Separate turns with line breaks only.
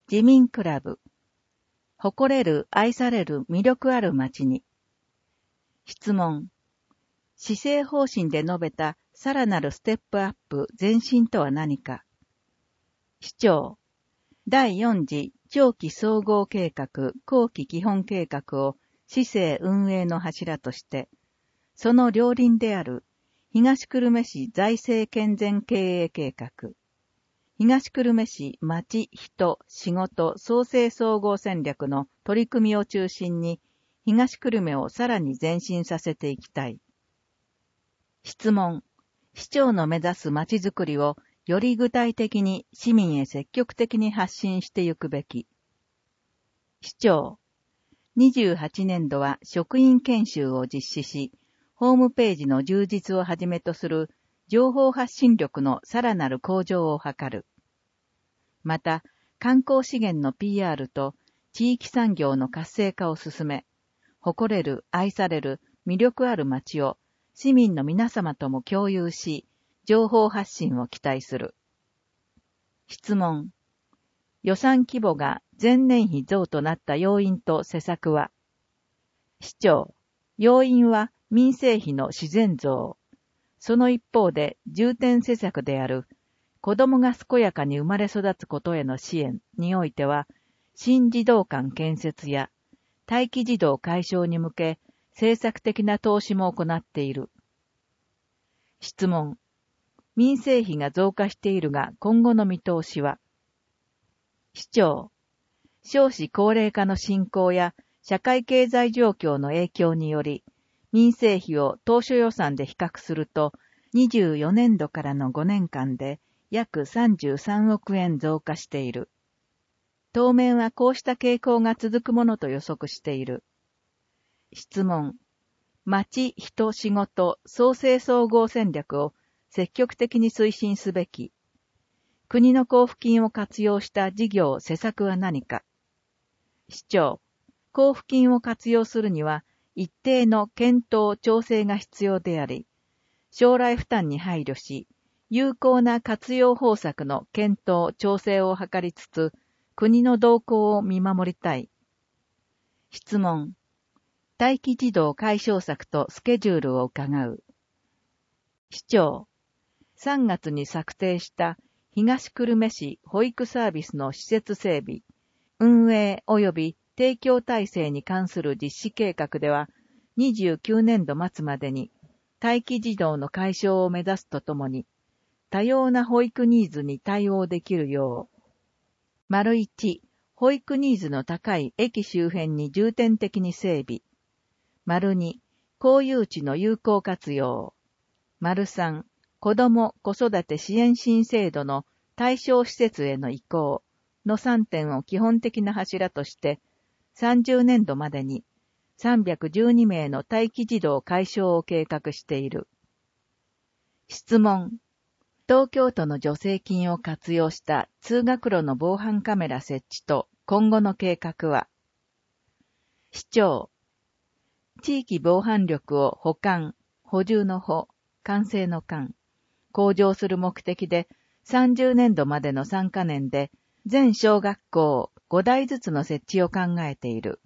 自民クラブ。誇れる、愛される、魅力ある街に。質問。施政方針で述べたさらなるステップアップ、前進とは何か。市長。第4次長期総合計画、後期基本計画を市政運営の柱として、その両輪である東久留米市財政健全経営計画、東久留米市町、人、仕事、創生総合戦略の取り組みを中心に、東久留米をさらに前進させていきたい。質問。市長の目指す町づくりをより具体的に市民へ積極的に発信してゆくべき。市長。28年度は職員研修を実施し、ホームページの充実をはじめとする情報発信力のさらなる向上を図る。また、観光資源の PR と地域産業の活性化を進め、誇れる、愛される、魅力ある街を市民の皆様とも共有し、情報発信を期待する。質問。予算規模が前年比増となった要因と施策は。市長。要因は民生費の自然増。その一方で重点施策である子供が健やかに生まれ育つことへの支援においては、新児童館建設や待機児童解消に向け政策的な投資も行っている。質問。民生費が増加しているが今後の見通しは。市長。少子高齢化の進行や社会経済状況の影響により、民生費を当初予算で比較すると、24年度からの5年間で約33億円増加している。当面はこうした傾向が続くものと予測している。質問。町、人、仕事、創生総合戦略を積極的に推進すべき。国の交付金を活用した事業、施策は何か。市長。交付金を活用するには、一定の検討、調整が必要であり、将来負担に配慮し、有効な活用方策の検討、調整を図りつつ、国の動向を見守りたい。質問。待機児童解消策とスケジュールを伺う。市長。3月に策定した東久留米市保育サービスの施設整備、運営及び提供体制に関する実施計画では、29年度末までに待機児童の解消を目指すとともに、多様な保育ニーズに対応できるよう。1、保育ニーズの高い駅周辺に重点的に整備。2、公有地の有効活用。3、子ども・子育て支援新制度の対象施設への移行の3点を基本的な柱として、30年度までに312名の待機児童解消を計画している。質問。東京都の助成金を活用した通学路の防犯カメラ設置と今後の計画は。市長。地域防犯力を補完、補充の補、完成の完、向上する目的で30年度までの3カ年で全小学校5台ずつの設置を考えている。